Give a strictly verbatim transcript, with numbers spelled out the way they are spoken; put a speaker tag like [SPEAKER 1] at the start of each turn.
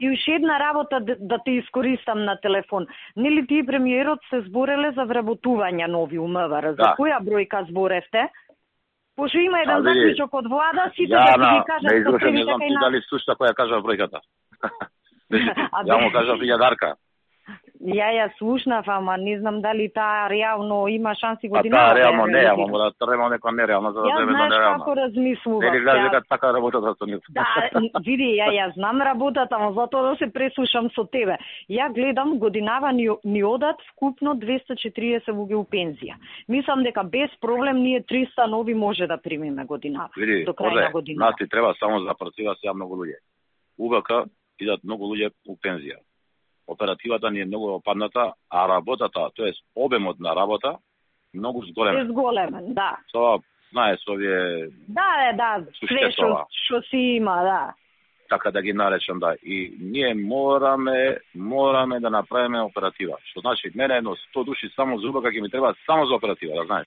[SPEAKER 1] И уште една работа да, да те искористам на телефон. Нели ти и премиерот се збореле за вработување нови у МВР? За
[SPEAKER 2] да.
[SPEAKER 1] која бројка зборевте? Пошто има еден
[SPEAKER 2] А, види,
[SPEAKER 1] заклучок од влада, сите
[SPEAKER 2] Јана,
[SPEAKER 1] да ги кажат
[SPEAKER 2] не изглушам, не
[SPEAKER 1] потребите
[SPEAKER 2] знам
[SPEAKER 1] кај
[SPEAKER 2] ти
[SPEAKER 1] нас.
[SPEAKER 2] дали слушта која кажа бројката.
[SPEAKER 1] А,
[SPEAKER 2] Ја му кажа илјадарка.
[SPEAKER 1] Ја ја слушнав, ама не знам дали таа реално има шанси
[SPEAKER 2] А
[SPEAKER 1] годинава.
[SPEAKER 2] таа
[SPEAKER 1] да ја
[SPEAKER 2] реално не,
[SPEAKER 1] реализира.
[SPEAKER 2] ама мора да трема нека нереална за да
[SPEAKER 1] Ја
[SPEAKER 2] земе
[SPEAKER 1] знаеш
[SPEAKER 2] нереална.
[SPEAKER 1] како размислував.
[SPEAKER 2] Нели гледаш
[SPEAKER 1] ја-
[SPEAKER 2] дека така работата со нив.
[SPEAKER 1] Да, види, ја ја знам работата, ама затоа да се преслушам со тебе. Ја гледам годинава ни, ни одат вкупно двеста четириесет луѓе у пензија. Мислам дека без проблем ние триста нови може да примиме годинава.
[SPEAKER 2] Види,
[SPEAKER 1] до крај
[SPEAKER 2] може,
[SPEAKER 1] на годината.
[SPEAKER 2] нас ти треба само за оператива сега многу луѓе. УВК идат многу луѓе у пензија. Оперативата ни е многу опадната, а работата, тоест обемот на работа, многу зголемен.
[SPEAKER 1] Зголемен, да.
[SPEAKER 2] Тоа, знаеш, овие...
[SPEAKER 1] Да, е, да, све што, што си има, да.
[SPEAKER 2] Така да ги наречам, да. И ние мораме, мораме да направиме оператива. Што значи, мене едно сто души само за УБК ќе ми треба само за оператива, да знаеш.